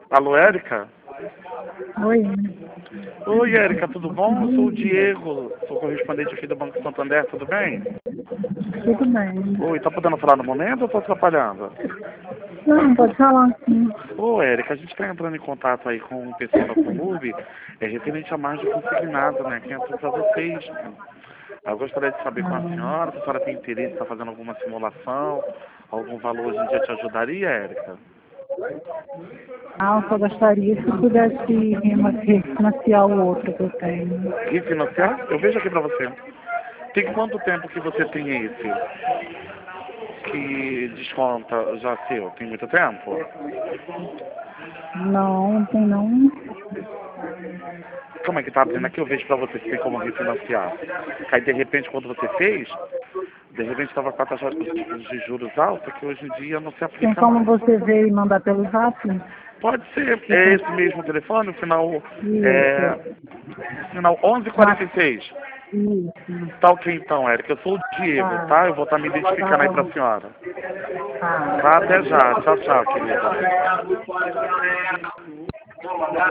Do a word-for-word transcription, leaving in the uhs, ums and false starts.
Alô, Érica? Oi. Oi, Érica, tudo bom? Eu sou o Diego, sou correspondente aqui do Banco Santander, tudo bem? Tudo bem. Oi, tá podendo falar no momento ou tô atrapalhando? Não, pode falar sim. Ô, Érica, a gente está entrando em contato aí com o pessoal da Comurb, é referente a mais de consignado, né, que entrou para vocês. Eu gostaria de saber com a Ah, senhora, se a senhora tem interesse em estar fazendo alguma simulação, algum valor hoje em dia te ajudaria, Érica? ah, eu só gostaria se pudesse refinanciar o outro que eu tenho. Refinanciar? Eu vejo aqui para você. Tem quanto tempo que você tem esse? Que desconta já seu? Tem muito tempo? Não, não tem não. Como é que tá abrindo aqui? Eu vejo pra você se tem como refinanciar. Aí de repente quando você fez, de repente estava com a taxa de juros alta, que hoje em dia não se Tem aplica como mais. você ver e mandar pelo zap? Pode ser, é esse mesmo telefone, o final é Isso. final onze e quarenta e seis. Isso. Tá ok então, Érica. Eu sou o Diego, Tá. tá? Eu vou estar me identificando aí Tá. pra senhora. Tá. Tá, até já. Tchau, tchau, querida.